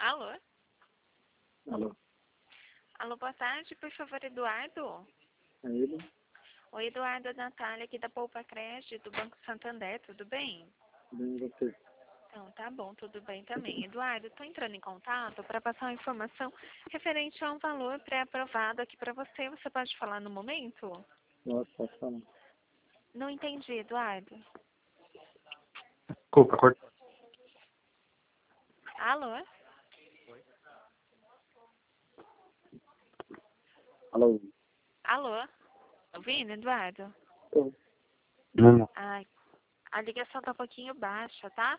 Alô? Alô, Alô, boa tarde, por favor, Eduardo. é ele? Oi, Eduardo, é a Natália aqui da Poupa Crédito, do Banco Santander, tudo bem? Bem, você. Então, tá bom, tudo bem também. Eduardo, estou entrando em contato para passar uma informação referente a um valor pré-aprovado aqui para você. Você pode falar no momento? Nossa, posso falar. Não entendi, Eduardo. Desculpa, corta. Alô? Alô. Alô? Ouvindo, Eduardo? Tô. Não. Ai, a ligação tá um pouquinho baixa, tá?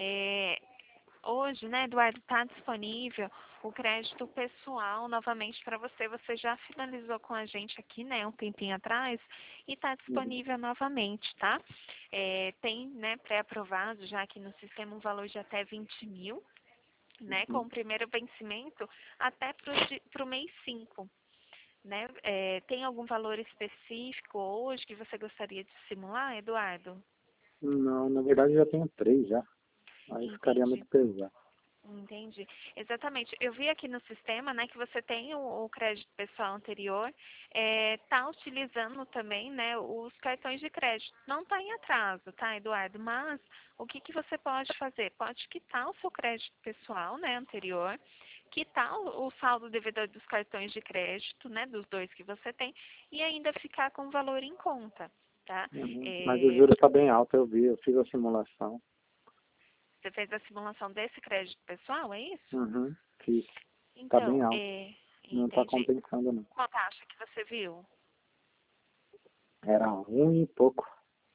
Hoje, né, Eduardo, está disponível o crédito pessoal novamente para você. Você já finalizou com a gente aqui, né, um tempinho atrás, e está Uhum. disponível novamente, tá? Tem, né, pré-aprovado já aqui no sistema um valor de até 20 mil, né, com Uhum. o primeiro vencimento até para o mês 5. Né? Tem algum valor específico hoje que você gostaria de simular, Eduardo? Não, na verdade já tenho 3 já. Aí ficaria Entendi. muito pesado. Entendi. Exatamente. Eu vi aqui no sistema, né, que você tem o crédito pessoal anterior, está utilizando também, né, os cartões de crédito. Não está em atraso, tá, Eduardo? Mas o que que você pode fazer? Pode quitar o seu crédito pessoal, né, anterior, quitar o saldo devedor dos cartões de crédito, né, dos dois que você tem, e ainda ficar com o valor em conta, tá? Uhum. Mas o juro tá bem alto, eu vi, eu fiz a simulação. Você fez a simulação desse crédito pessoal, é isso? Uhum. Fiz. Tá bem Então, alto. Não tá entendi. compensando não. Qual taxa que você viu? Era 1 e pouco.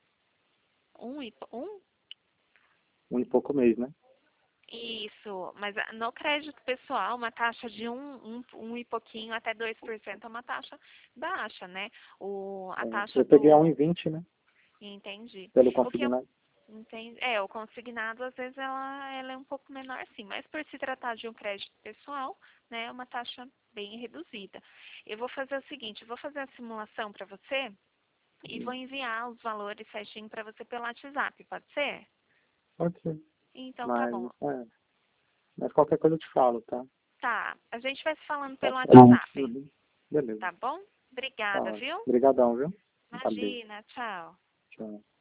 Um? 1 e pouco mês, né? Isso, mas no crédito pessoal, uma taxa de um e pouquinho até 2% é uma taxa baixa, né? A taxa Eu peguei a do... 1,20, né? Entendi. Pelo O que eu consignado. entendi, o consignado, às vezes, ela é um pouco menor, sim, mas por se tratar de um crédito pessoal, né, é uma taxa bem reduzida. Eu vou fazer o seguinte, eu vou fazer a simulação para você e vou enviar os valores certinho para você pelo WhatsApp, pode ser? Pode ser. Então, tá Mas, bom. mas qualquer coisa eu te falo, tá? Tá, a gente vai se falando Tá pelo certo. WhatsApp, Uhum. Beleza. tá bom? Tá. Obrigada, viu? Obrigadão, viu? Valeu. Imagina, tchau. Tchau.